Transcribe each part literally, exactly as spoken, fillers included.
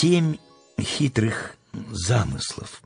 семь хитрых замыслов.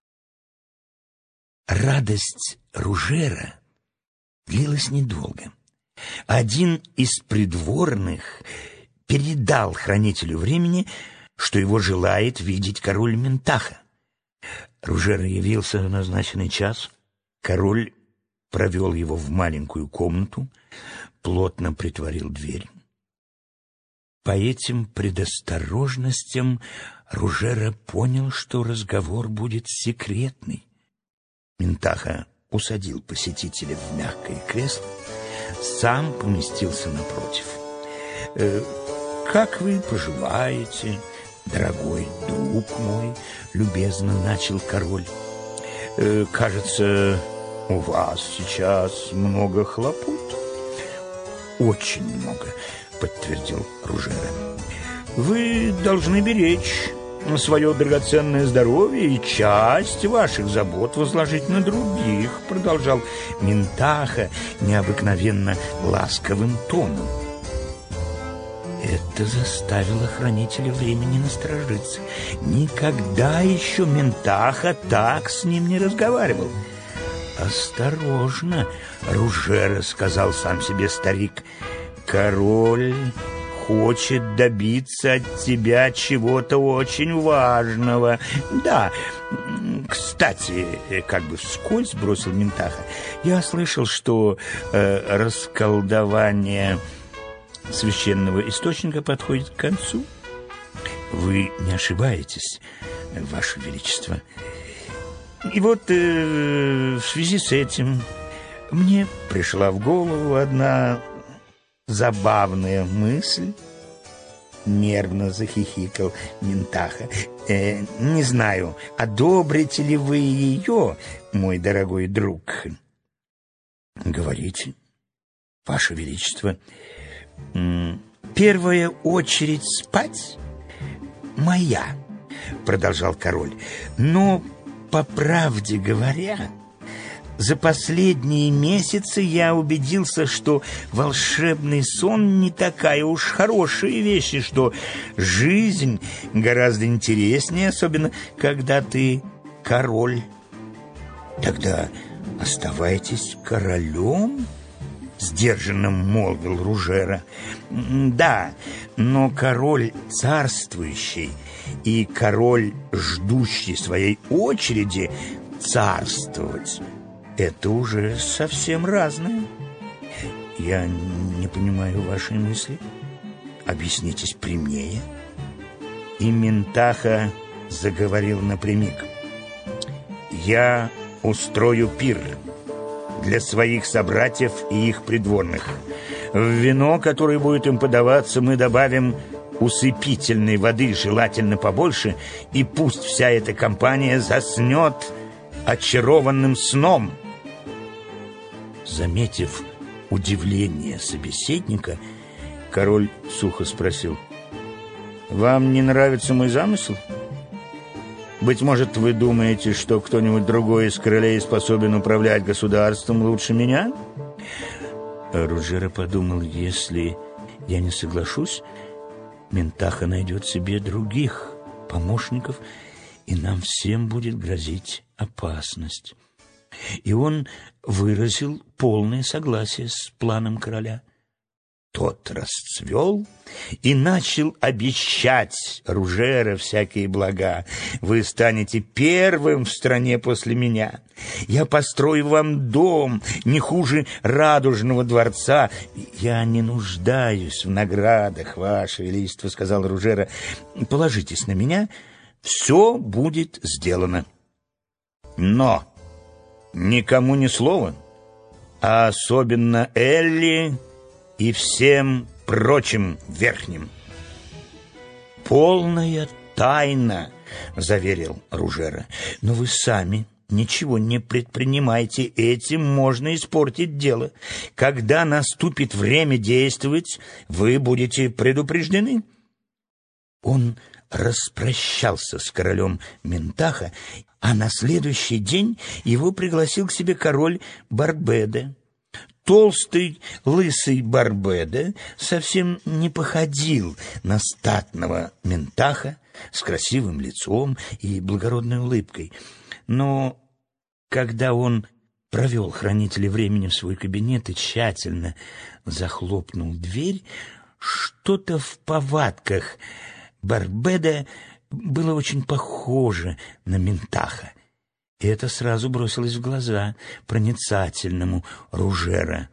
Радость Ружера длилась недолго. Один из придворных передал хранителю времени, что его желает видеть король Ментаха. Ружера явился в назначенный час. Король провел его в маленькую комнату, плотно притворил дверь. По этим предосторожностям Ружера понял, что разговор будет секретный. Ментаха усадил посетителя в мягкое кресло, сам поместился напротив. «Э, «Как вы поживаете, дорогой друг мой?» — любезно начал король. «Э, «Кажется, у вас сейчас много хлопот». «Очень много», — подтвердил Ружера. «Вы должны беречь свое драгоценное здоровье и часть ваших забот возложить на других», — продолжал Ментаха необыкновенно ласковым тоном. Это заставило хранителя времени насторожиться. Никогда еще Ментаха так с ним не разговаривал. «Осторожно, Ружера», — сказал сам себе старик, — «король хочет добиться от тебя чего-то очень важного. Да, кстати, как бы вскользь бросил Ментаха, я слышал, что э, расколдование священного источника подходит к концу». «Вы не ошибаетесь, Ваше Величество. И вот э, в связи с этим мне пришла в голову одна забавная мысль». Нервно захихикал Ментаха. Э, «Не знаю, одобрите ли вы ее, мой дорогой друг?» «Говорите, Ваше Величество». «Первая очередь спать моя», — продолжал король. «Но, по правде говоря, за последние месяцы я убедился, что волшебный сон не такая уж хорошая вещь, и что жизнь гораздо интереснее, особенно когда ты король». «Тогда оставайтесь королем?» — сдержанно молвил Ружера. «Да, но король царствующий и король, ждущий своей очереди царствовать, это уже совсем разное». «Я не понимаю вашей мысли. Объяснитесь прямее». И Ментаха заговорил напрямик. «Я устрою пир для своих собратьев и их придворных. В вино, которое будет им подаваться, мы добавим усыпительной воды, желательно побольше, и пусть вся эта компания заснет очарованным сном». Заметив удивление собеседника, король сухо спросил: «Вам не нравится мой замысел? Быть может, вы думаете, что кто-нибудь другой из королей способен управлять государством лучше меня?» Ружера подумал: если я не соглашусь, Ментаха найдет себе других помощников, и нам всем будет грозить опасность. И он выразил полное согласие с планом короля. Тот расцвел и начал обещать Ружера всякие блага. «Вы станете первым в стране после меня. Я построю вам дом не хуже Радужного дворца». «Я не нуждаюсь в наградах, Ваше Величество», — сказал Ружера. «Положитесь на меня, все будет сделано. Но никому ни слова, а особенно Элли и всем прочим верхним». «Полная тайна», — заверил Ружера. «Но вы сами ничего не предпринимайте, этим можно испортить дело. Когда наступит время действовать, вы будете предупреждены». Он распрощался с королем Ментаха, а на следующий день его пригласил к себе король Барбеда. Толстый, лысый Барбеда совсем не походил на статного Ментаха. с красивым лицом и благородной улыбкой. Но когда он провел хранителя времени в свой кабинет и тщательно захлопнул дверь, что-то в повадках Барбеда было очень похоже на Ментаха. И это сразу бросилось в глаза проницательному Ружера.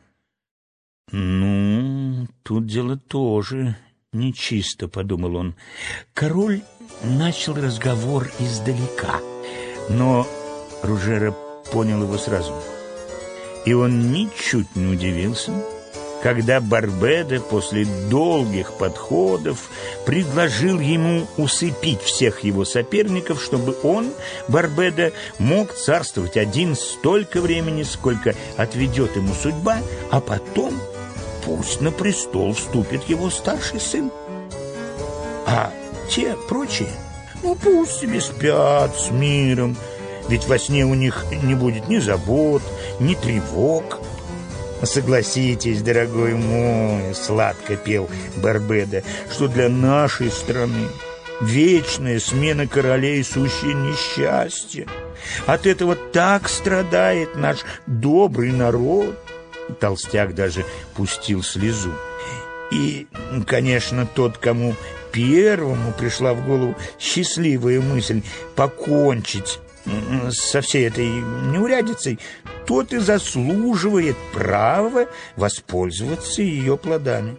«Ну, тут дело тоже нечисто», — подумал он. Король начал разговор издалека, но Ружера понял его сразу. И он ничуть не удивился, когда Барбеда после долгих подходов предложил ему усыпить всех его соперников, чтобы он, Барбеда, мог царствовать один столько времени, сколько отведет ему судьба, а потом пусть на престол вступит его старший сын. А те прочие, ну пусть себе спят с миром, ведь во сне у них не будет ни забот, ни тревог. «Согласитесь, дорогой мой, — сладко пел Барбеда, — что для нашей страны вечная смена королей — сущее несчастье. От этого так страдает наш добрый народ». Толстяк даже пустил слезу. И, конечно, тот, кому первому пришла в голову счастливая мысль покончить со всей этой неурядицей, тот и заслуживает права воспользоваться ее плодами.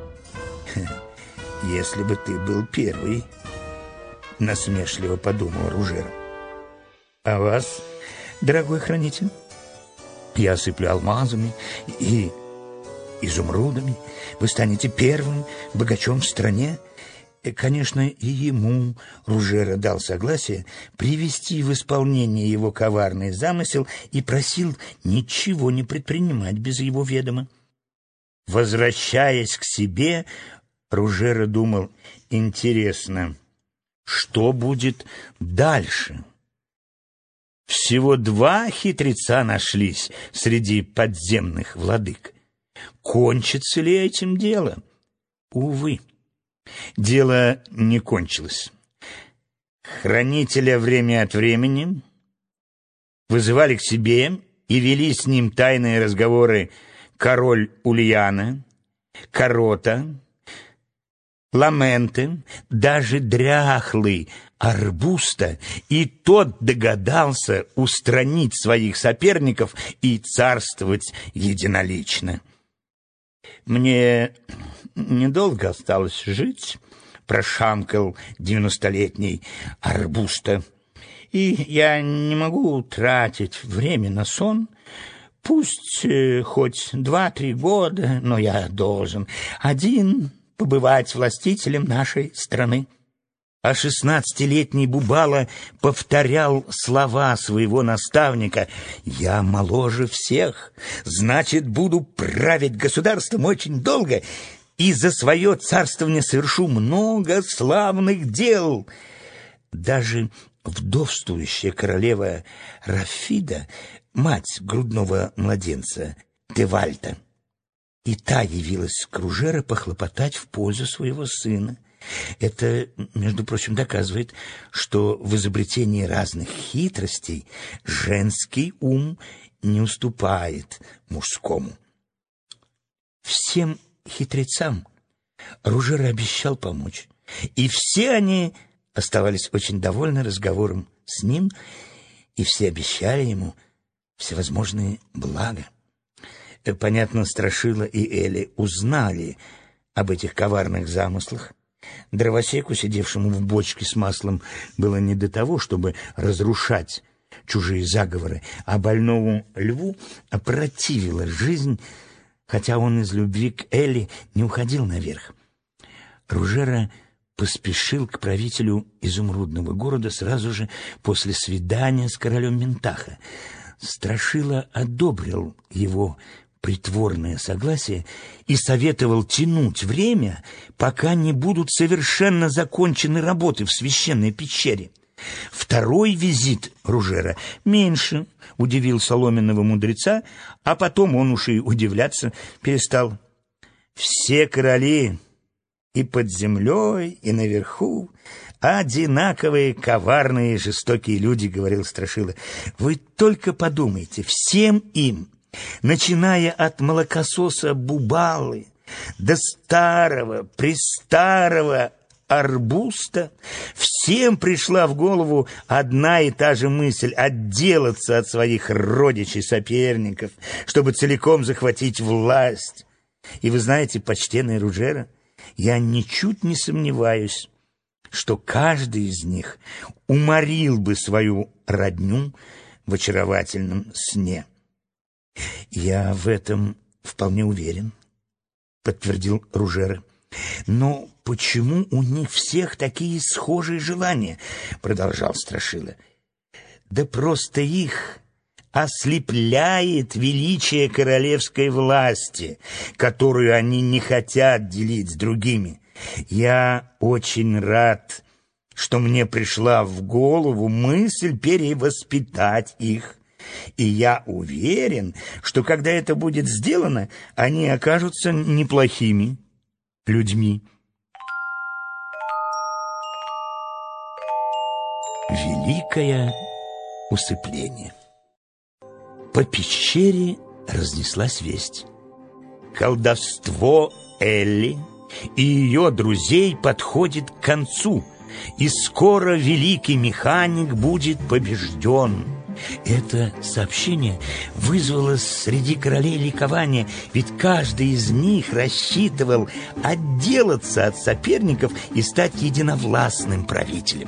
«Если бы ты был первый, — насмешливо подумал Ружер. — А вас, дорогой хранитель, я осыплю алмазами и изумрудами. Вы станете первым богачом в стране». Конечно, и ему Ружера дал согласие привести в исполнение его коварный замысел и просил ничего не предпринимать без его ведома. Возвращаясь к себе, Ружера думал: интересно, что будет дальше? Всего два хитреца нашлись среди подземных владык. Кончится ли этим дело? Увы. Дело не кончилось. Хранителя время от времени вызывали к себе и вели с ним тайные разговоры король Ульяна, Корота, Ламенте, даже дряхлый Арбуста, и тот догадался устранить своих соперников и царствовать единолично. «Мне недолго осталось жить», — прошамкал девяностолетний Арбуста, «и я не могу тратить время на сон. Пусть э, хоть два-три года, но я должен один побывать властителем нашей страны». А шестнадцатилетний Бубала повторял слова своего наставника: «Я моложе всех, значит, буду править государством очень долго и за свое царствование совершу много славных дел». Даже вдовствующая королева Рафида, мать грудного младенца Девальта, и та явилась к Ружера похлопотать в пользу своего сына. Это, между прочим, доказывает, что в изобретении разных хитростей женский ум не уступает мужскому. Всем хитрецам Ружер обещал помочь, и все они оставались очень довольны разговором с ним, и все обещали ему всевозможные блага. Понятно, Страшила и Эли узнали об этих коварных замыслах. Дровосеку, сидевшему в бочке с маслом, было не до того, чтобы разрушать чужие заговоры, а больному льву опротивила жизнь, хотя он из любви к Элли не уходил наверх. Ружера поспешил к правителю изумрудного города сразу же после свидания с королем Ментаха. Страшила одобрил его притворное согласие и советовал тянуть время, пока не будут совершенно закончены работы в священной пещере. Второй визит Ружера меньше удивил соломенного мудреца, а потом он уж и удивляться перестал. Все короли И под землей, и наверху одинаковые коварные и жестокие люди, говорил Страшила. Вы только подумайте, всем им, начиная от молокососа Бубалы до старого, престарого Арбуста, всем пришла в голову одна и та же мысль — отделаться от своих родичей-соперников, чтобы целиком захватить власть. И вы знаете, почтенный Руджера, я ничуть не сомневаюсь, что каждый из них уморил бы свою родню в очаровательном сне. «Я в этом вполне уверен», — подтвердил Руджера. «Но почему у них всех такие схожие желания?» — продолжал Страшила. «Да просто их ослепляет величие королевской власти, которую они не хотят делить с другими. Я очень рад, что мне пришла в голову мысль перевоспитать их, и я уверен, что когда это будет сделано, они окажутся неплохими людьми». Великое усыпление. По пещере разнеслась весть. Колдовство Элли и ее друзей подходит к концу, и скоро великий механик будет побежден. Это сообщение вызвало среди королей ликование, ведь каждый из них рассчитывал отделаться от соперников и стать единовластным правителем.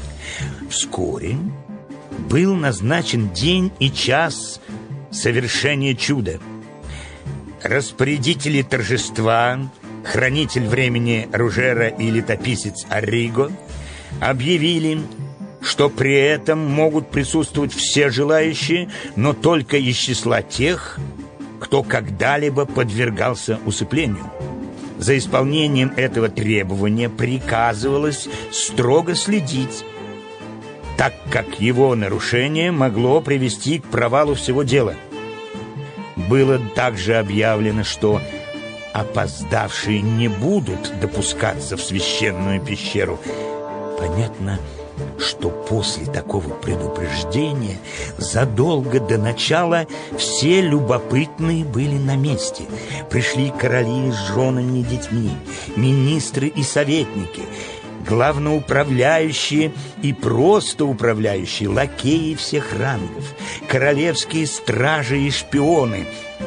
Вскоре был назначен день и час совершения чуда. Распорядители торжества, хранитель времени Руджера и летописец Арриго объявили, что при этом могут присутствовать все желающие, но только из числа тех, кто когда-либо подвергался усыплению. За исполнением этого требования приказывалось строго следить, так как его нарушение могло привести к провалу всего дела. Было также объявлено, что опоздавшие не будут допускаться в священную пещеру. Понятно, что после такого предупреждения задолго до начала все любопытные были на месте. Пришли короли с женами и детьми, министры и советники, главноуправляющие и просто управляющие, лакеи всех рангов, королевские стражи и шпионы.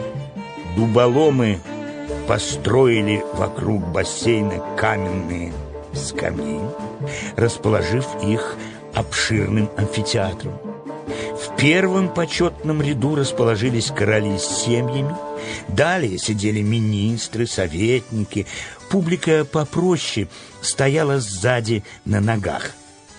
Дуболомы построили вокруг бассейна каменные скамьи, расположив их обширным амфитеатром. В первом почетном ряду расположились короли с семьями, далее сидели министры, советники. Публика попроще стояла сзади на ногах.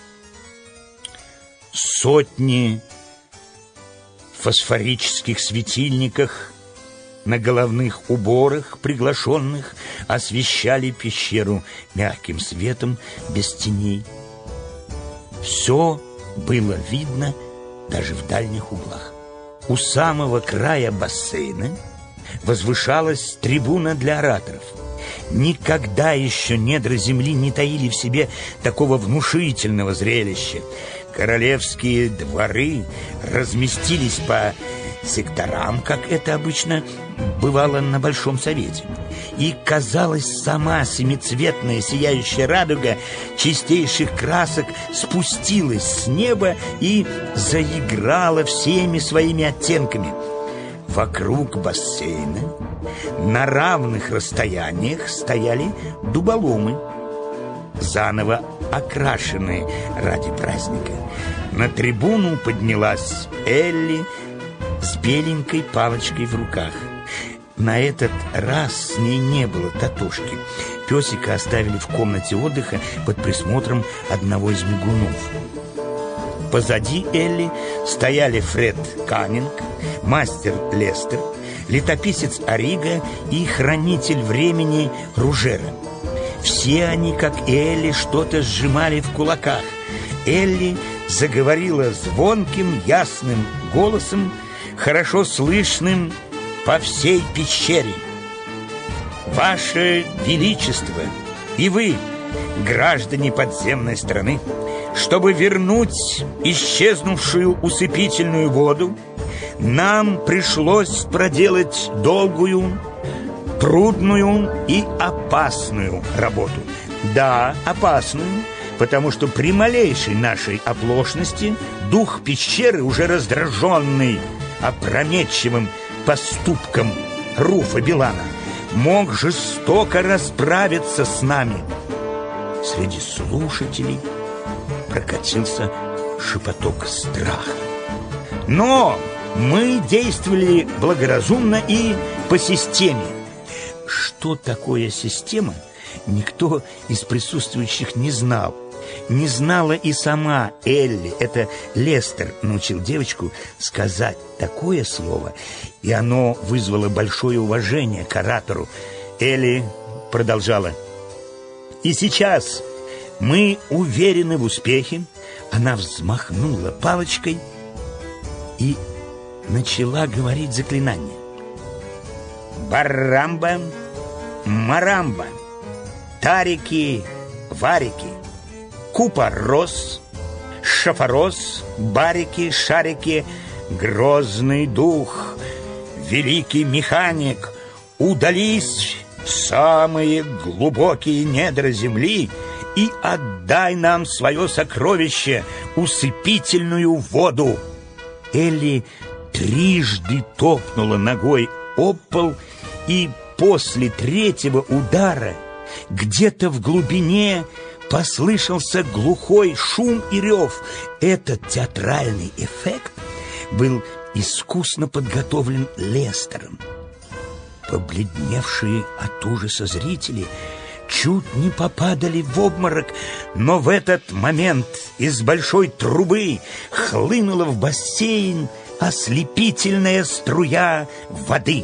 Сотни фосфорических светильниках на головных уборах приглашенных освещали пещеру мягким светом, без теней. Все было видно даже в дальних углах. У самого края бассейна возвышалась трибуна для ораторов. Никогда еще недра земли не таили в себе такого внушительного зрелища. Королевские дворы разместились по секторам, как это обычно бывало на Большом Совете. И, казалось, сама семицветная сияющая радуга чистейших красок спустилась с неба и заиграла всеми своими оттенками. Вокруг бассейна на равных расстояниях стояли дуболомы, заново окрашенные ради праздника. На трибуну поднялась Элли с беленькой палочкой в руках. На этот раз с ней не было Татошки. Песика оставили в комнате отдыха под присмотром одного из мигунов. Позади Элли стояли Фред Каннинг, мастер Лестер, летописец Арриго и хранитель времени Руджера. Все они, как и Элли, что-то сжимали в кулаках. Элли заговорила звонким, ясным голосом, хорошо слышным по всей пещере. «Ваше Величество, И вы, граждане подземной страны, чтобы вернуть исчезнувшую усыпительную воду, нам пришлось проделать долгую, трудную и опасную работу. Да, опасную, потому что при малейшей нашей оплошности дух пещеры, уже раздраженный опрометчивым поступком Руфа Билана, мог жестоко расправиться с нами. Среди слушателей прокатился шепоток страха. Но мы действовали благоразумно и по системе. Что такое система, никто из присутствующих не знал. Не знала и сама Элли. Это Лестер научил девочку сказать такое слово, и оно вызвало большое уважение к оратору. Элли продолжала. И сейчас мы уверены в успехе. Она взмахнула палочкой и начала говорить заклинание. Барамба, марамба, тарики, варики, купорос, шафорос, барики, шарики, грозный дух, великий механик, удались в самые глубокие недра земли и отдай нам свое сокровище, усыпительную воду. Элли трижды топнула ногой об пол, и после третьего удара где-то в глубине послышался глухой шум и рев. Этот театральный эффект был искусно подготовлен Лестером. Побледневшие от ужаса зрители чуть не попадали в обморок, но в этот момент из большой трубы хлынула в бассейн ослепительная струя воды.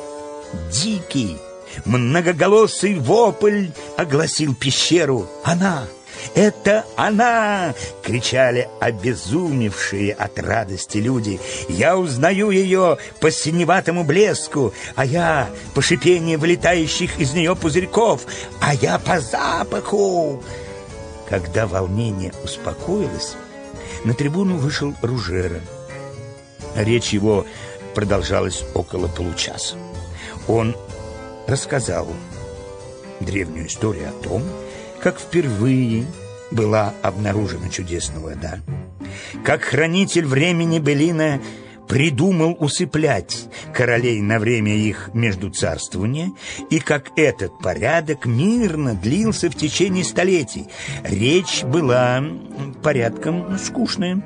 Дикий, многоголосый вопль огласил пещеру. «Она! Это она!» — кричали обезумевшие от радости люди. «Я узнаю ее по синеватому блеску, а я по шипению вылетающих из нее пузырьков, а я по запаху!» Когда волнение успокоилось, на трибуну вышел Ружера. Речь его продолжалась около получаса. Он рассказал древнюю историю о том, как впервые была обнаружена чудесная вода, как хранитель времени Белина придумал усыплять королей на время их междуцарствования, и как этот порядок мирно длился в течение столетий. Речь была порядком скучная,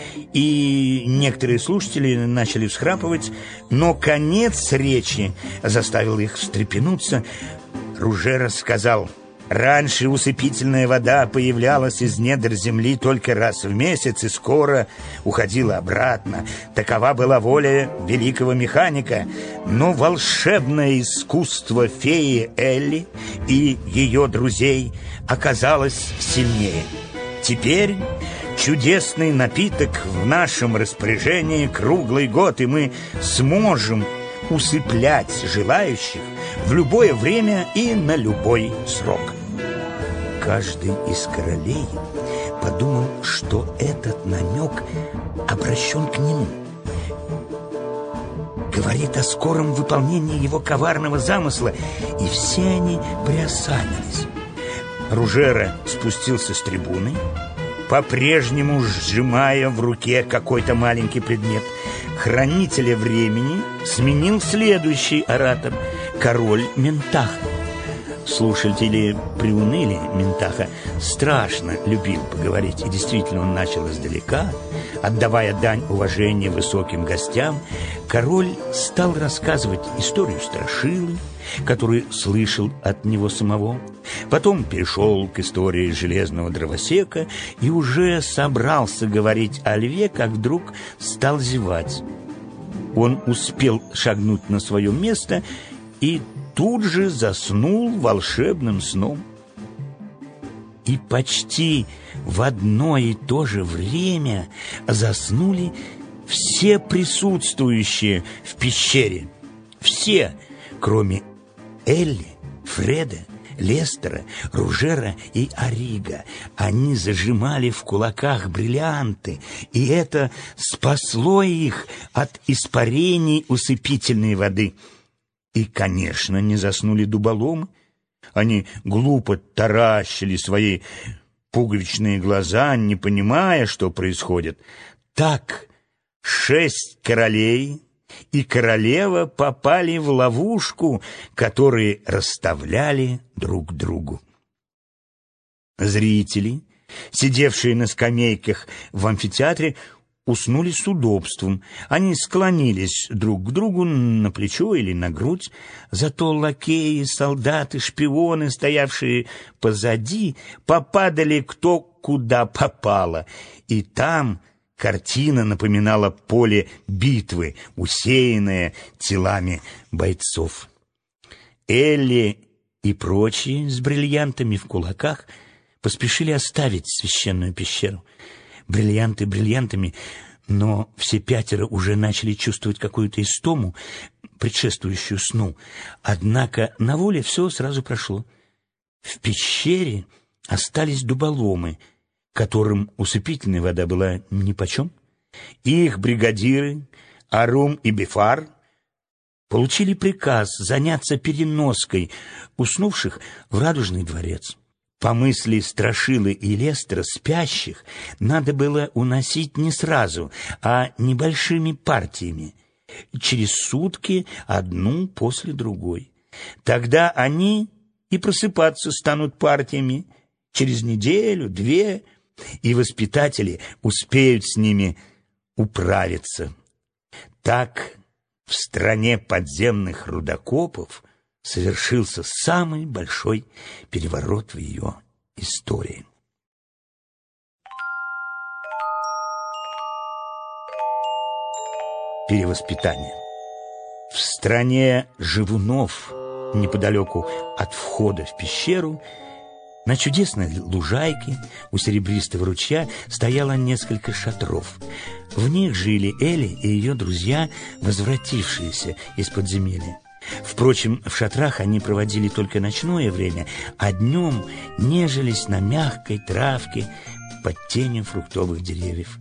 и некоторые слушатели начали всхрапывать, но конец речи заставил их встрепенуться. Ружера сказал: «Раньше усыпительная вода появлялась из недр земли только раз в месяц и скоро уходила обратно. Такова была воля великого механика. Но волшебное искусство феи Элли и ее друзей оказалось сильнее. Теперь чудесный напиток в нашем распоряжении круглый год, и мы сможем усыплять желающих в любое время и на любой срок». Каждый из королей подумал, что этот намек обращен к нему, говорит о скором выполнении его коварного замысла, и все они приосанились. Ружера спустился с трибуны, по-прежнему сжимая в руке какой-то маленький предмет. Хранителя времени сменил следующий оратор, король Ментаха. Слушатели приуныли. Ментаха страшно любил поговорить, и действительно он начал издалека. Отдавая дань уважения высоким гостям, король стал рассказывать историю страшилы, которую слышал от него самого. Потом перешел к истории железного дровосека и уже собрался говорить о льве, как вдруг стал зевать. Он успел шагнуть на свое место и тут же заснул волшебным сном. И почти в одно и то же время заснули все присутствующие в пещере. Все, кроме Элли, Фреда, Лестера, Ружера и Арига. Они зажимали в кулаках бриллианты, и это спасло их от испарений усыпительной воды. И, конечно, не заснули дуболомы. Они глупо таращили свои пуговичные глаза, не понимая, что происходит. Так шесть королей и королева попали в ловушку, которые расставляли друг другу. Зрители, сидевшие на скамейках в амфитеатре, уснули с удобством. Они склонились друг к другу на плечо или на грудь. Зато лакеи, солдаты, шпионы, стоявшие позади, попадали кто куда попало. И там картина напоминала поле битвы, усеянное телами бойцов. Элли и прочие с бриллиантами в кулаках поспешили оставить священную пещеру. Бриллианты бриллиантами, но все пятеро уже начали чувствовать какую-то истому, предшествующую сну. Однако на воле все сразу прошло. В пещере остались дуболомы, которым усыпительная вода была нипочем. Их бригадиры, Арум и Бефар, получили приказ заняться переноской уснувших в Радужный дворец. По мысли Страшилы и Лестера, спящих надо было уносить не сразу, а небольшими партиями, через сутки одну после другой. Тогда они и просыпаться станут партиями через неделю, две, и воспитатели успеют с ними управиться. Так в стране подземных рудокопов совершился самый большой переворот в ее истории. Перевоспитание. В стране живунов, неподалеку от входа в пещеру, на чудесной лужайке у серебристого ручья стояло несколько шатров. В них жили Элли и ее друзья, возвратившиеся из подземелья. Впрочем, в шатрах они проводили только ночное время, а днем нежились на мягкой травке под тенью фруктовых деревьев.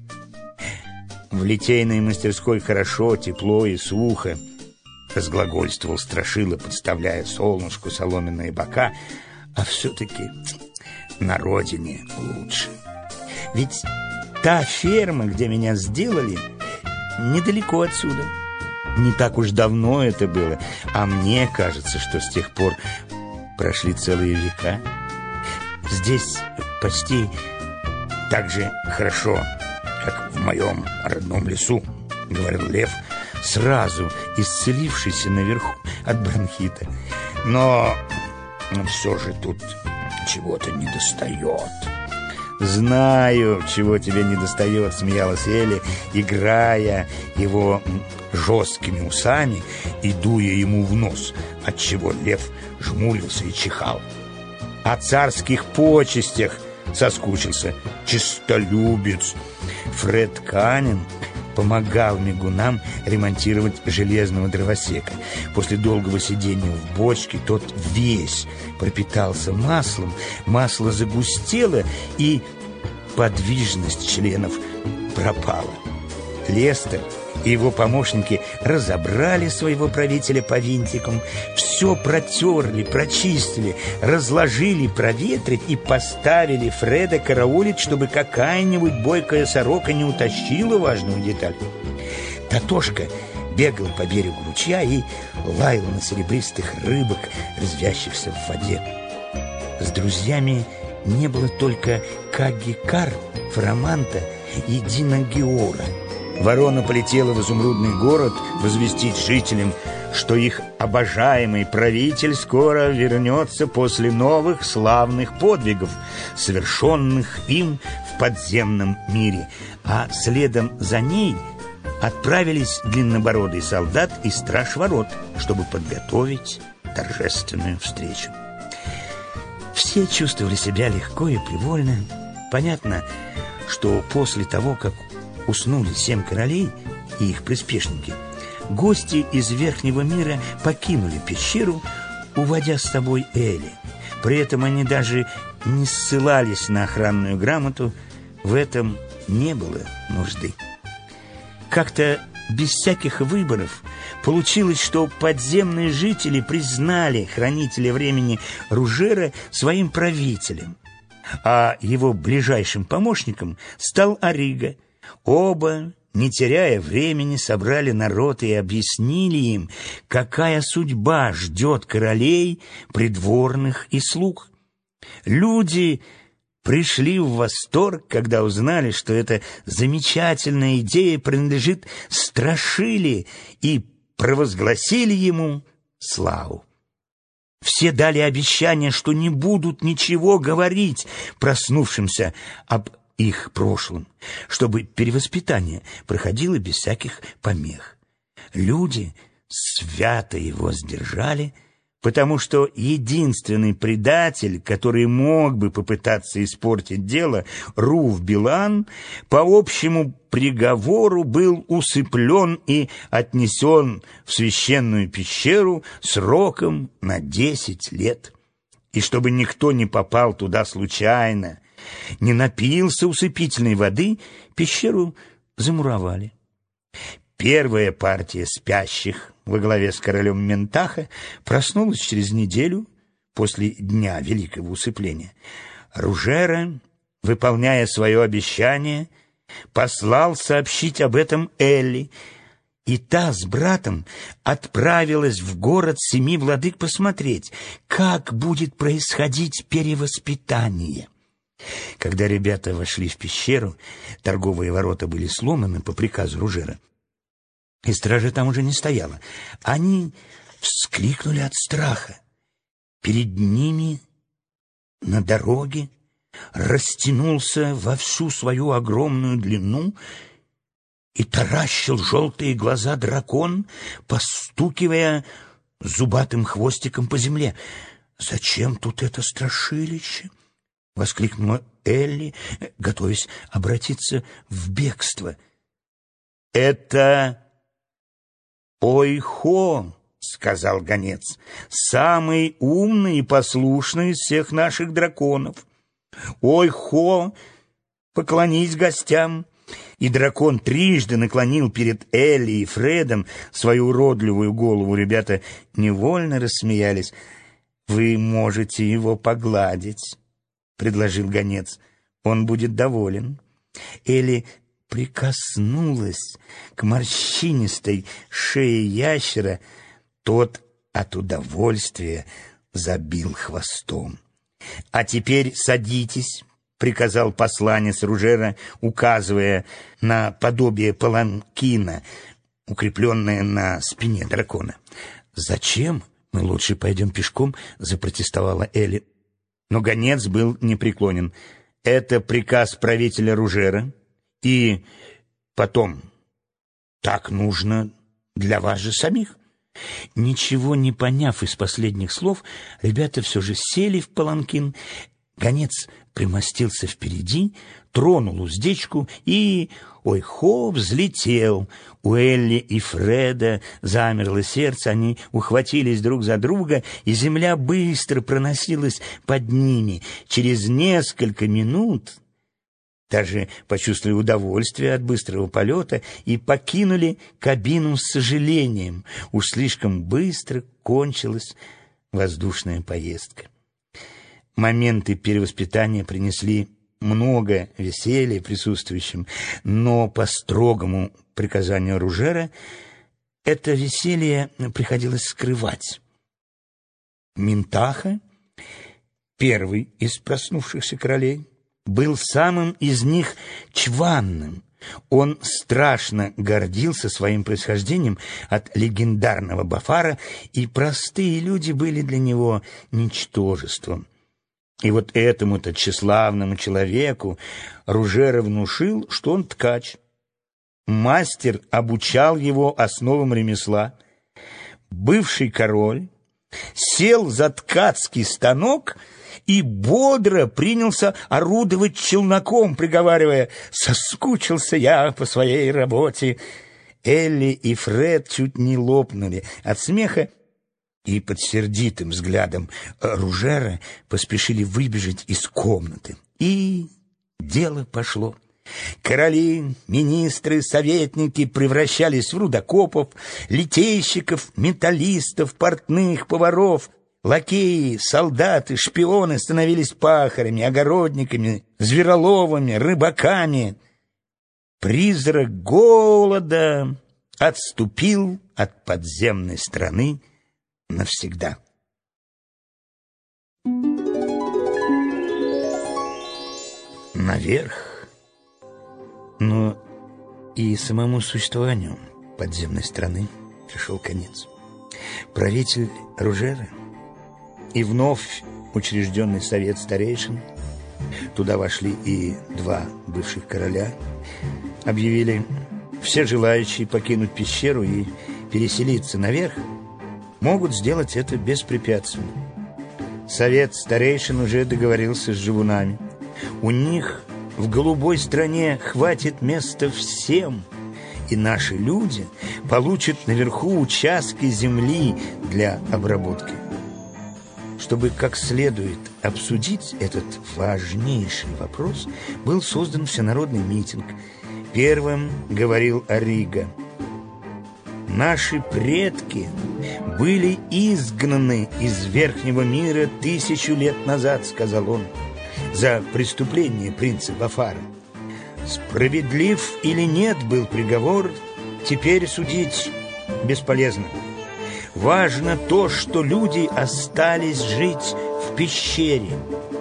В литейной мастерской хорошо, тепло и сухо, разглагольствовал Страшила, подставляя солнышку соломенные бока, а все-таки на родине лучше. Ведь та ферма, где меня сделали, недалеко отсюда. Не так уж давно это было, а мне кажется, что с тех пор прошли целые века. Здесь почти так же хорошо, как в моем родном лесу, говорил Лев, сразу исцелившийся наверху от бронхита. Но все же тут чего-то недостает. «Знаю, чего тебе недостает», — смеялась Элли, играя его жесткими усами и дуя ему в нос, отчего Лев жмурился и чихал. «О царских почестях соскучился, честолюбец». Фред Канин помогал мигунам ремонтировать железного дровосека. После долгого сидения в бочке тот весь пропитался маслом, масло загустело, и подвижность членов пропала. Лестер и его помощники разобрали своего правителя по винтикам, все протерли, прочистили, разложили, проветрить и поставили Фреда караулить, чтобы какая-нибудь бойкая сорока не утащила важную деталь. Татошка бегал по берегу ручья и лаял на серебристых рыбок, резвящихся в воде. С друзьями не было только Кагикар, Фараманта и Динагиора. Ворона полетела в изумрудный город возвестить жителям, что их обожаемый правитель скоро вернется после новых славных подвигов, совершенных им в подземном мире. А следом за ней отправились длиннобородый солдат и страж ворот, чтобы подготовить торжественную встречу. Все чувствовали себя легко и привольно. Понятно, что после того, как уснули семь королей и их приспешники, гости из верхнего мира покинули пещеру, уводя с собой Элли. При этом они даже не ссылались на охранную грамоту, в этом не было нужды. Как-то без всяких выборов получилось, что подземные жители признали хранителя времени Ружера своим правителем, а его ближайшим помощником стал Арига. Оба, не теряя времени, собрали народ и объяснили им, какая судьба ждет королей, придворных и слуг. Люди пришли в восторг, когда узнали, что эта замечательная идея принадлежит Страшиле, и провозгласили ему славу. Все дали обещание, что не будут ничего говорить проснувшимся об их прошлом, чтобы перевоспитание проходило без всяких помех. Люди свято его сдержали, потому что единственный предатель, который мог бы попытаться испортить дело, Рув-Билан, по общему приговору был усыплен и отнесен в священную пещеру сроком на десять лет. И чтобы никто не попал туда случайно, не напился усыпительной воды, пещеру замуровали. Первая партия спящих во главе с королем Ментаха проснулась через неделю после дня великого усыпления. Ружера, выполняя свое обещание, послал сообщить об этом Элли, и та с братом отправилась в город семи владык посмотреть, как будет происходить перевоспитание. Когда ребята вошли в пещеру, торговые ворота были сломаны по приказу Ружера, и стража там уже не стояла. Они вскрикнули от страха. Перед ними на дороге растянулся во всю свою огромную длину и таращил желтые глаза дракон, постукивая зубатым хвостиком по земле. «Зачем тут это страшилище?» — воскликнула Элли, готовясь обратиться в бегство. «Это Ойхо», — сказал гонец, — «самый умный и послушный из всех наших драконов. Ойхо, поклонись гостям». И дракон трижды наклонил перед Элли и Фредом свою уродливую голову. Ребята невольно рассмеялись. «Вы можете его погладить», — предложил гонец. «Он будет доволен». Элли прикоснулась к морщинистой шее ящера, тот от удовольствия забил хвостом. «А теперь садитесь», — приказал посланец Ружера, указывая на подобие паланкина, укрепленное на спине дракона. «Зачем? Мы лучше пойдем пешком», — запротестовала Элли. Но гонец был непреклонен. «Это приказ правителя Ружера. И потом, так нужно для вас же самих». Ничего не поняв из последних слов, ребята все же сели в паланкин. Гонец примостился впереди, тронул уздечку и, ой-хо, взлетел. У Элли и Фреда замерло сердце, они ухватились друг за друга, и земля быстро проносилась под ними. Через несколько минут даже почувствовали удовольствие от быстрого полета и покинули кабину с сожалением. Уж слишком быстро кончилась воздушная поездка. Моменты перевоспитания принесли много веселья присутствующим, но по строгому приказанию Ружера это веселье приходилось скрывать. Ментаха, первый из проснувшихся королей, был самым из них чванным. Он страшно гордился своим происхождением от легендарного Бафара, и простые люди были для него ничтожеством. И вот этому-то тщеславному человеку Ружера внушил, что он ткач. Мастер обучал его основам ремесла. Бывший король сел за ткацкий станок и бодро принялся орудовать челноком, приговаривая: «Соскучился я по своей работе». Элли и Фред чуть не лопнули от смеха, и под сердитым взглядом Ружера поспешили выбежать из комнаты. И дело пошло. Короли, министры, советники превращались в рудокопов, литейщиков, металлистов, портных, поваров. Лакеи, солдаты, шпионы становились пахарями, огородниками, звероловами, рыбаками. Призрак голода отступил от подземной страны навсегда. Наверх. Но и самому существованию подземной страны пришел конец. Правитель Ружера и вновь учрежденный совет старейшин, туда вошли и два бывших короля, объявили: все желающие покинуть пещеру и переселиться наверх могут сделать это беспрепятственно. Совет старейшин уже договорился с живунами. У них в голубой стране хватит места всем, и наши люди получат наверху участки земли для обработки. Чтобы как следует обсудить этот важнейший вопрос, был создан всенародный митинг. Первым говорил Арига. Наши предки были изгнаны из верхнего мира тысячу лет назад, сказал он, за преступление принца Бафара. Справедлив или нет был приговор, теперь судить бесполезно. Важно то, что люди остались жить в пещере.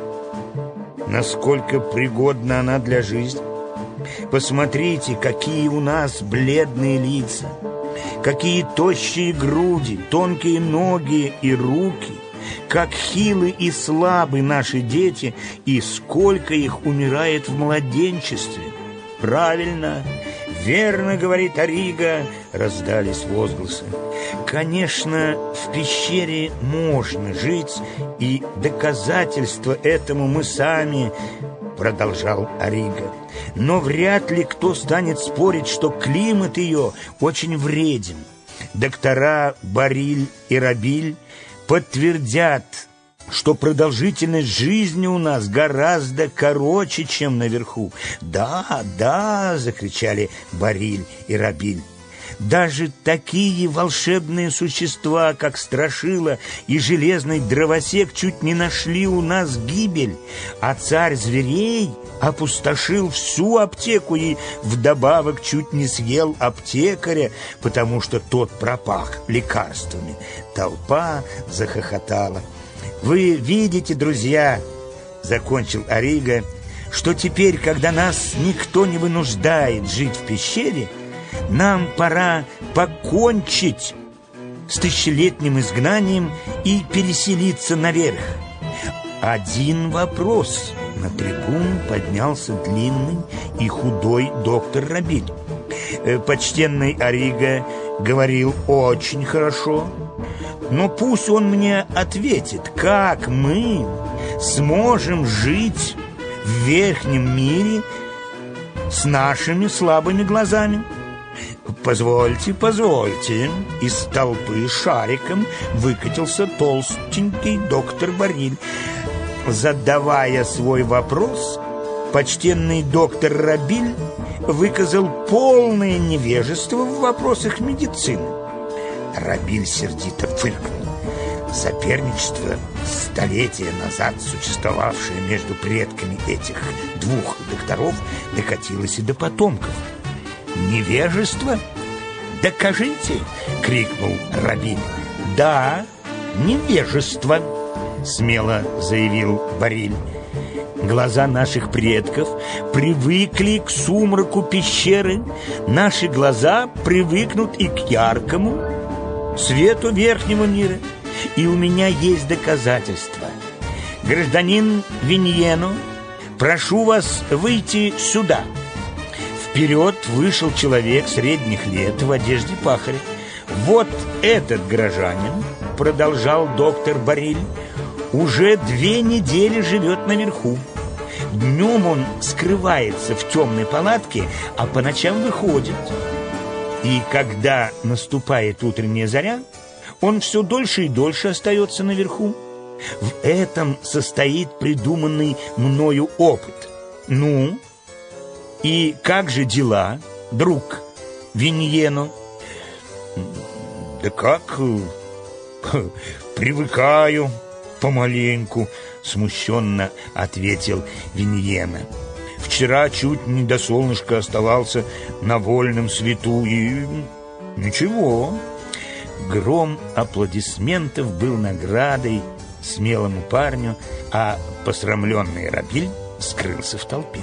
Насколько пригодна она для жизни? Посмотрите, какие у нас бледные лица, какие тощие груди, тонкие ноги и руки, как хилы и слабы наши дети, и сколько их умирает в младенчестве. Правильно, верно, говорит Арига, раздались возгласы. Конечно, в пещере можно жить, и доказательство этому мы сами, продолжал Арига. Но вряд ли кто станет спорить, что климат ее очень вреден. Доктора Бариль и Рабиль подтвердят, что продолжительность жизни у нас гораздо короче, чем наверху. «Да, да!» — закричали Бариль и Рабиль. Даже такие волшебные существа, как Страшила и Железный Дровосек, чуть не нашли у нас гибель, а царь зверей опустошил всю аптеку и вдобавок чуть не съел аптекаря, потому что тот пропах лекарствами. Толпа захохотала. «Вы видите, друзья, — закончил Арига, — что теперь, когда нас никто не вынуждает жить в пещере, нам пора покончить с тысячелетним изгнанием и переселиться наверх. Один вопрос». На трибуну поднялся длинный и худой доктор Рабиль. Почтенный Арига говорил очень хорошо, но пусть он мне ответит, как мы сможем жить в верхнем мире с нашими слабыми глазами. «Позвольте, позвольте!» Из толпы шариком выкатился толстенький доктор Бариль. Задавая свой вопрос, почтенный доктор Рабиль выказал полное невежество в вопросах медицины. Рабиль сердито фыркнул. Соперничество, столетия назад существовавшее между предками этих двух докторов, докатилось и до потомков. «Невежество? Докажите!» — крикнул Рабиль. «Да, невежество!» — смело заявил Бариль. Глаза наших предков привыкли к сумраку пещеры. Наши глаза привыкнут и к яркому свету верхнего мира. И у меня есть доказательства. Гражданин Виньено, прошу вас выйти сюда. Вперед вышел человек средних лет в одежде пахаря. Вот этот горожанин, продолжал доктор Бариль, уже две недели живет наверху. Днем он скрывается в темной палатке, а по ночам выходит. И когда наступает утренняя заря, он все дольше и дольше остается наверху. В этом состоит придуманный мною опыт. Ну, и как же дела, друг Виньено? Да как, привыкаю помаленьку, смущенно ответил Виньено. Вчера чуть не до солнышка оставался на вольном свету, и ничего. Гром аплодисментов был наградой смелому парню, а посрамленный Рамиль скрылся в толпе.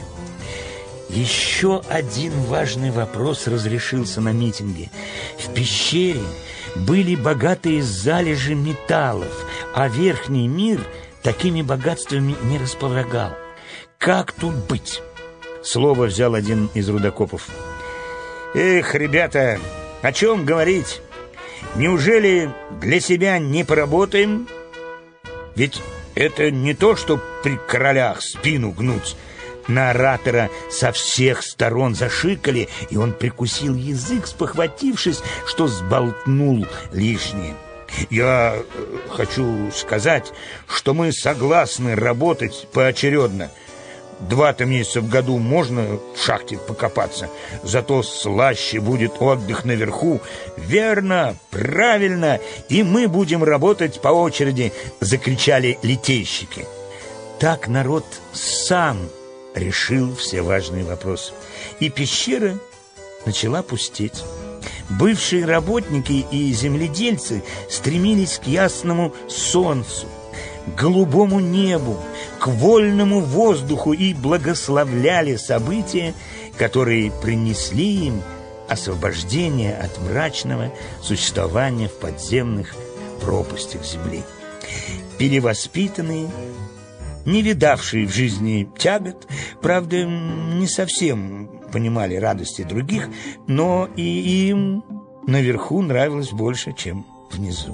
Еще один важный вопрос разрешился на митинге. В пещере были богатые залежи металлов, а верхний мир такими богатствами не располагал. Как тут быть? Слово взял один из рудокопов. Эх, ребята, о чем говорить? Неужели для себя не поработаем? Ведь это не то, что при королях спину гнуть. На оратора со всех сторон зашикали, и он прикусил язык, спохватившись, что сболтнул лишнее. Я хочу сказать, что мы согласны работать поочередно. Два-то месяца в году можно в шахте покопаться, зато слаще будет отдых наверху. Верно, правильно, и мы будем работать по очереди, закричали литейщики. Так народ сам решил все важные вопросы, и пещера начала пустеть. Бывшие работники и земледельцы стремились к ясному солнцу, к голубому небу, к вольному воздуху и благословляли события, которые принесли им освобождение от мрачного существования в подземных пропастях земли. Перевоспитанные, не видавшие в жизни тягот, правда, не совсем понимали радости других, но и им наверху нравилось больше, чем внизу.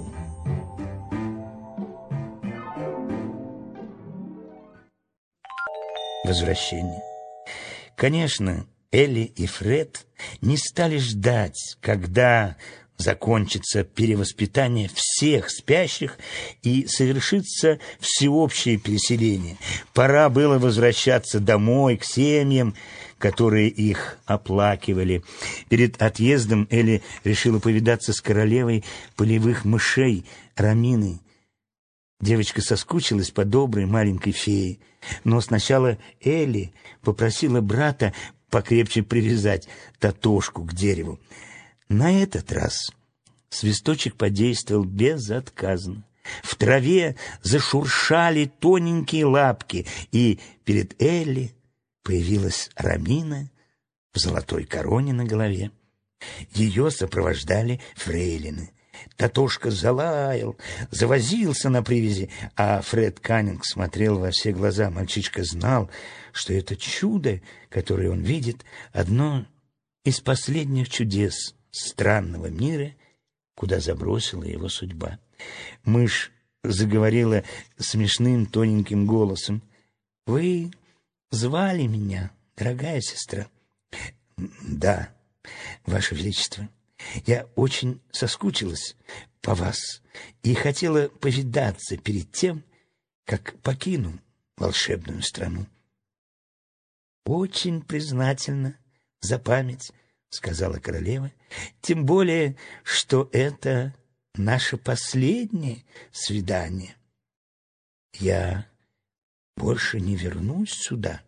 Возвращение. Конечно, Элли и Фред не стали ждать, когда закончится перевоспитание всех спящих и совершится всеобщее переселение. Пора было возвращаться домой, к семьям, которые их оплакивали. Перед отъездом Элли решила повидаться с королевой полевых мышей Раминой. Девочка соскучилась по доброй маленькой фее, но сначала Элли попросила брата покрепче привязать Татошку к дереву. На этот раз свисточек подействовал безотказно. В траве зашуршали тоненькие лапки, и перед Элли появилась Рамина в золотой короне на голове. Ее сопровождали фрейлины. Татошка залаял, завозился на привязи, а Фред Каннинг смотрел во все глаза. Мальчишка знал, что это чудо, которое он видит, одно из последних чудес странного мира, куда забросила его судьба. Мышь заговорила смешным тоненьким голосом. «Вы звали меня, дорогая сестра?» «Да, Ваше Величество. Я очень соскучилась по вас и хотела повидаться перед тем, как покину волшебную страну». «Очень признательна за память», — сказала королева, «тем более, что это наше последнее свидание. Я больше не вернусь сюда.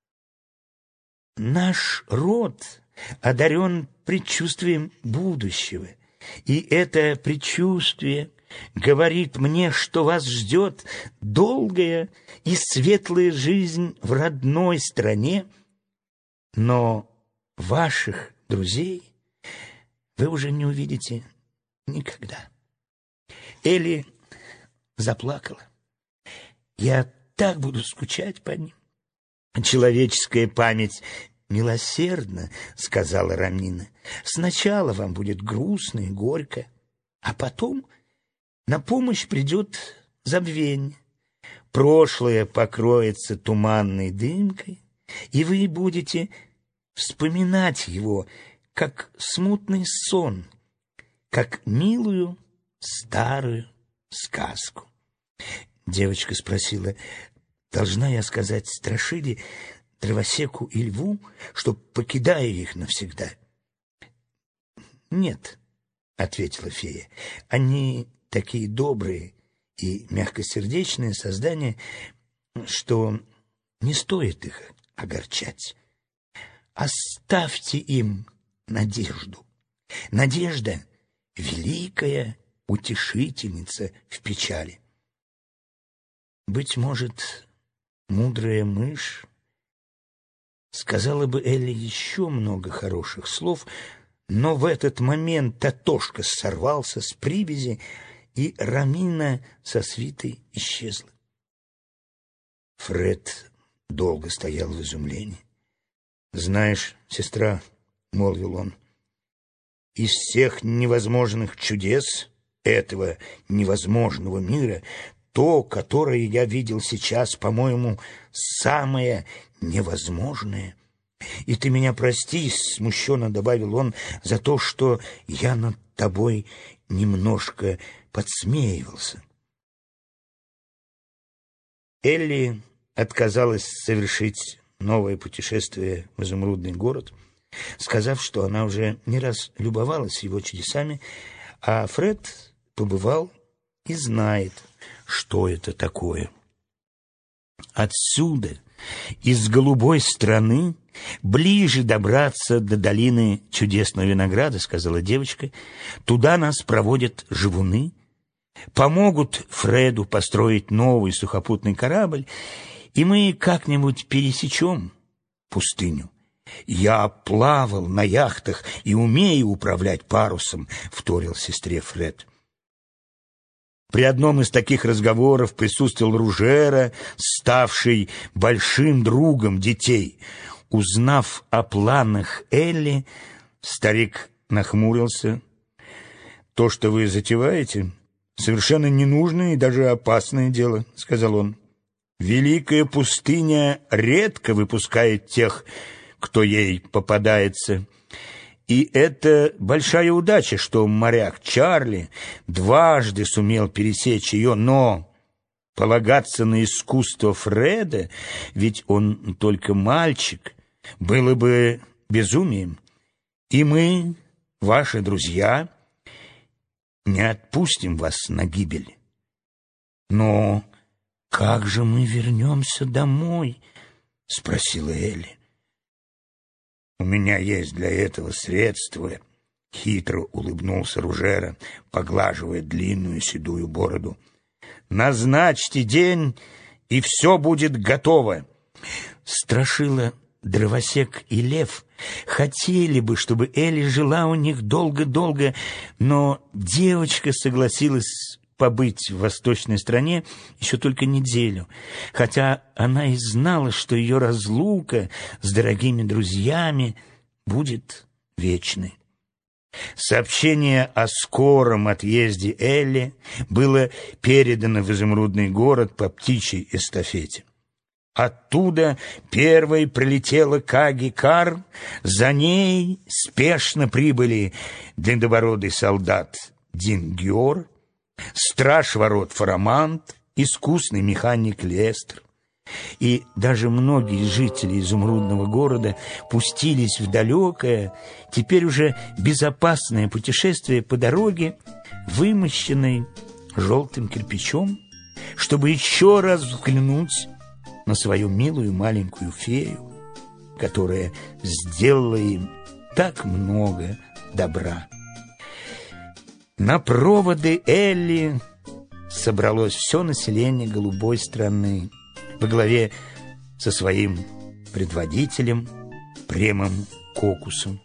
Наш род одарен предчувствием будущего, и это предчувствие говорит мне, что вас ждет долгая и светлая жизнь в родной стране, но ваших друзей вы уже не увидите никогда». Элли заплакала. «Я так буду скучать по ним». «Человеческая память милосердна», — сказала Рамина. «Сначала вам будет грустно и горько, а потом на помощь придет забвение. Прошлое покроется туманной дымкой, и вы будете вспоминать его, как смутный сон, как милую старую сказку. Девочка спросила: «Должна я сказать Страшиле, Дровосеку и Льву, что покидаю их навсегда?» «Нет», — ответила фея, — «они такие добрые и мягкосердечные создания, что не стоит их огорчать. Оставьте им надежду. Надежда — великая утешительница в печали». Быть может, мудрая мышь сказала бы Элли еще много хороших слов, но в этот момент Татошка сорвался с привязи, и Ромина со свитой исчезла. Фред долго стоял в изумлении. «Знаешь, сестра, — молвил он, — из всех невозможных чудес этого невозможного мира то, которое я видел сейчас, по-моему, самое невозможное. И ты меня прости, — смущенно добавил он, — за то, что я над тобой немножко подсмеивался». Элли отказалась совершить новое путешествие в изумрудный город, сказав, что она уже не раз любовалась его чудесами, а Фред побывал и знает, что это такое. Отсюда, из голубой страны, ближе добраться до долины чудесного винограда, — сказала девочка. Туда нас проводят живуны, помогут Фреду построить новый сухопутный корабль, и мы как-нибудь пересечем пустыню. Я плавал на яхтах и умею управлять парусом, — вторил сестре Фред. При одном из таких разговоров присутствовал Ружера, ставший большим другом детей. Узнав о планах Элли, старик нахмурился. «То, что вы затеваете, совершенно ненужное и даже опасное дело», — сказал он. «Великая пустыня редко выпускает тех, кто ей попадается. И это большая удача, что моряк Чарли дважды сумел пересечь ее, но полагаться на искусство Фреда, ведь он только мальчик, было бы безумием. И мы, ваши друзья, не отпустим вас на гибель». «Но как же мы вернемся домой?» — спросила Элли. «У меня есть для этого средства», — хитро улыбнулся Ружера, поглаживая длинную седую бороду. «Назначьте день, и все будет готово». Страшила, Дровосек и Лев хотели бы, чтобы Элли жила у них долго-долго, но девочка согласилась побыть в восточной стране еще только неделю, хотя она и знала, что ее разлука с дорогими друзьями будет вечной. Сообщение о скором отъезде Элли было передано в изумрудный город по птичьей эстафете. Оттуда первой прилетела Каги Кар, за ней спешно прибыли длиннобородый солдат Дингьор, страж ворот Фарамант, искусный механик Лестр. И даже многие жители изумрудного города пустились в далекое, теперь уже безопасное путешествие по дороге, вымощенной желтым кирпичом, чтобы еще раз взглянуть на свою милую маленькую фею, которая сделала им так много добра. На проводы Элли собралось все население голубой страны во главе со своим предводителем Премом Кокусом.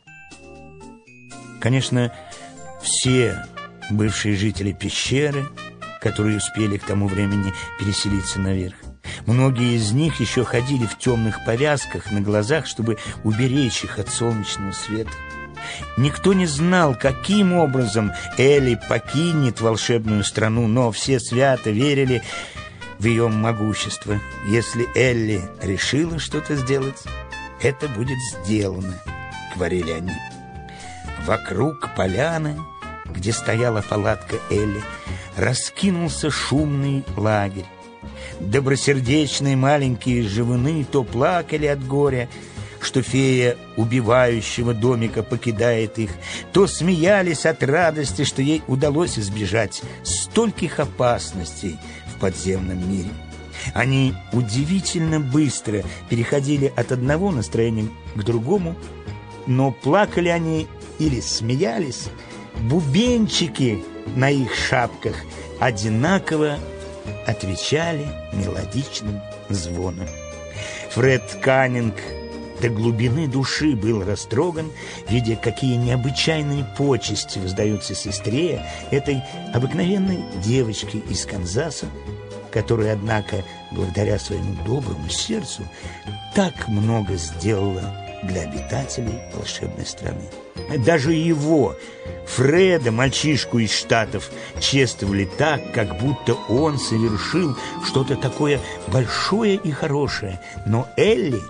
Конечно, все бывшие жители пещеры, которые успели к тому времени переселиться наверх, многие из них еще ходили в темных повязках на глазах, чтобы уберечь их от солнечного света. Никто не знал, каким образом Элли покинет волшебную страну, но все свято верили в ее могущество. Если Элли решила что-то сделать, это будет сделано, говорили они. Вокруг поляны, где стояла палатка Элли, раскинулся шумный лагерь. Добросердечные маленькие живуны то плакали от горя, что фея убивающего домика покидает их, то смеялись от радости, что ей удалось избежать стольких опасностей в подземном мире. Они удивительно быстро переходили от одного настроения к другому, но плакали они или смеялись, бубенчики на их шапках одинаково отвечали мелодичным звоном. Фред Каннинг до глубины души был растроган, видя, какие необычайные почести воздаются сестре, этой обыкновенной девочке из Канзаса, которая, однако, благодаря своему доброму сердцу, так много сделала для обитателей волшебной страны. Даже его, Фреда, мальчишку из Штатов, чествовали так, как будто он совершил что-то такое большое и хорошее. Но Элли...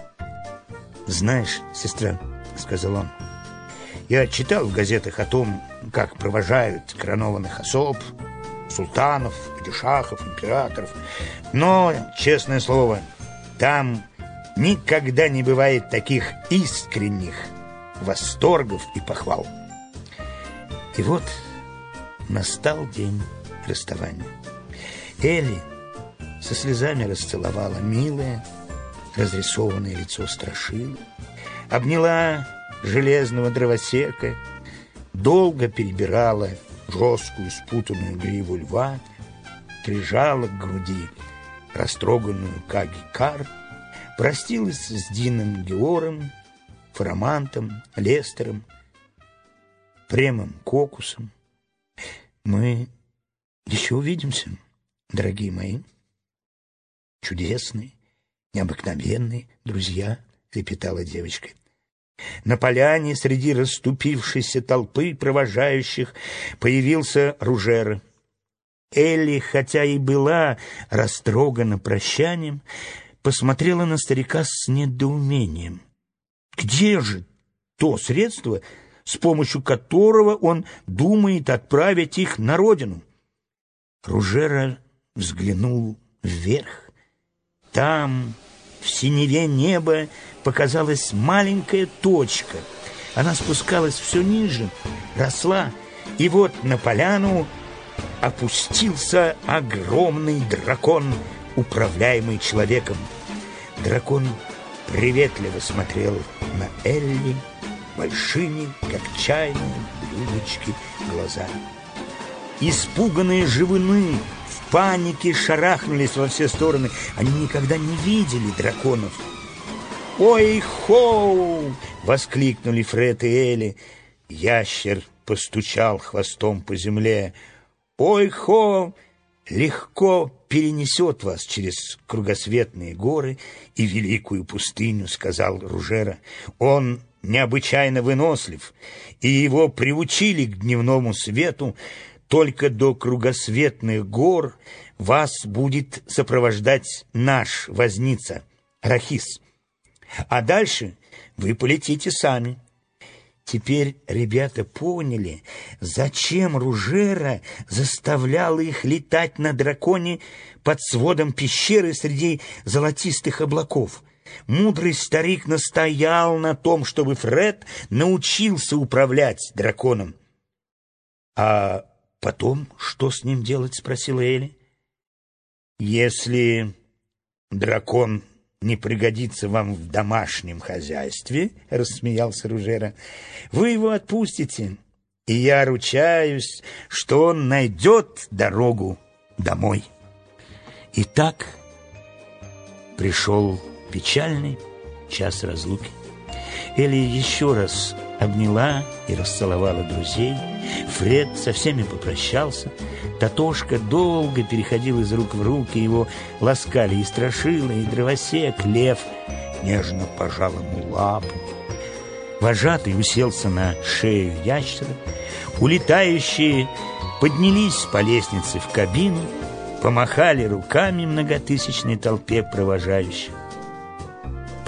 «Знаешь, сестра, — сказал он, — я читал в газетах о том, как провожают коронованных особ, султанов, падишахов, императоров. Но, честное слово, там никогда не бывает таких искренних восторгов и похвал». И вот настал день расставания. Элли со слезами расцеловала милое, разрисованное лицо Страшилы, обняла железного дровосека, долго перебирала жесткую спутанную гриву льва, прижала к груди растроганную Каги Кар, простилась с Дином Геором, Фарамантом, Лестером, Премом Кокусом. «Мы еще увидимся, дорогие мои, чудесные, необыкновенные друзья», — лепетала девочка. На поляне среди расступившейся толпы провожающих появился Ружера. Элли, хотя и была растрогана прощанием, посмотрела на старика с недоумением. Где же то средство, с помощью которого он думает отправить их на родину? Ружера взглянул вверх. Там, в синеве неба, показалась маленькая точка. Она спускалась все ниже, росла, и вот на поляну опустился огромный дракон, управляемый человеком. Дракон приветливо смотрел на Элли большими, как чайные блюдечки, глазами. Испуганные живуны в панике шарахнулись во все стороны. Они никогда не видели драконов. «Ой-хоу!» — воскликнули Фред и Элли. Ящер постучал хвостом по земле. «Ой-хо! Легко перенесет вас через кругосветные горы и великую пустыню», — сказал Ружера. «Он необычайно вынослив, и его приучили к дневному свету. Только до кругосветных гор вас будет сопровождать наш возница Рахис. А дальше вы полетите сами». Теперь ребята поняли, зачем Ружера заставлял их летать на драконе под сводом пещеры среди золотистых облаков. Мудрый старик настоял на том, чтобы Фред научился управлять драконом. «А потом что с ним делать?» — спросила Элли. «Если дракон не пригодится вам в домашнем хозяйстве, — рассмеялся Ружера, — вы его отпустите, и я ручаюсь, что он найдет дорогу домой». И так пришел печальный час разлуки. Элли еще раз обняла и расцеловала друзей. Фред со всеми попрощался. Татошка долго переходил из рук в руки, его ласкали и Страшила, и Дровосек. Лев нежно пожал ему лапу. Вожатый уселся на шею ящера. Улетающие поднялись по лестнице в кабину, помахали руками многотысячной толпе провожающих.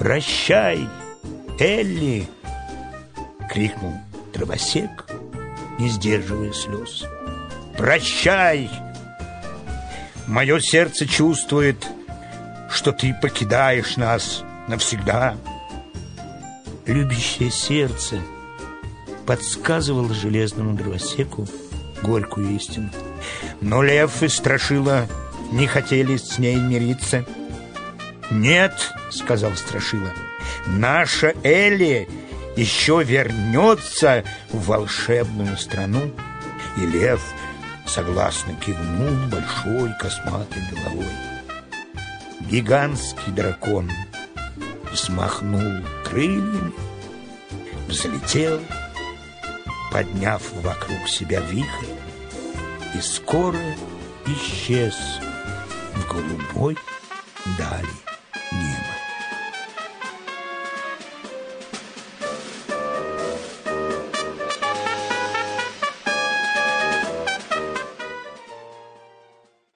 «Прощай, Элли!» — крикнул Дровосек не сдерживая слез. «Прощай! Мое сердце чувствует, что ты покидаешь нас навсегда». Любящее сердце подсказывало железному дровосеку горькую истину. Но лев и Страшила не хотели с ней мириться. «Нет, — сказал Страшила, — наша Элли еще вернется в волшебную страну». И лев согласно кивнул большой косматой головой. Гигантский дракон взмахнул крыльями, взлетел, подняв вокруг себя вихрь, и скоро исчез в голубой дали.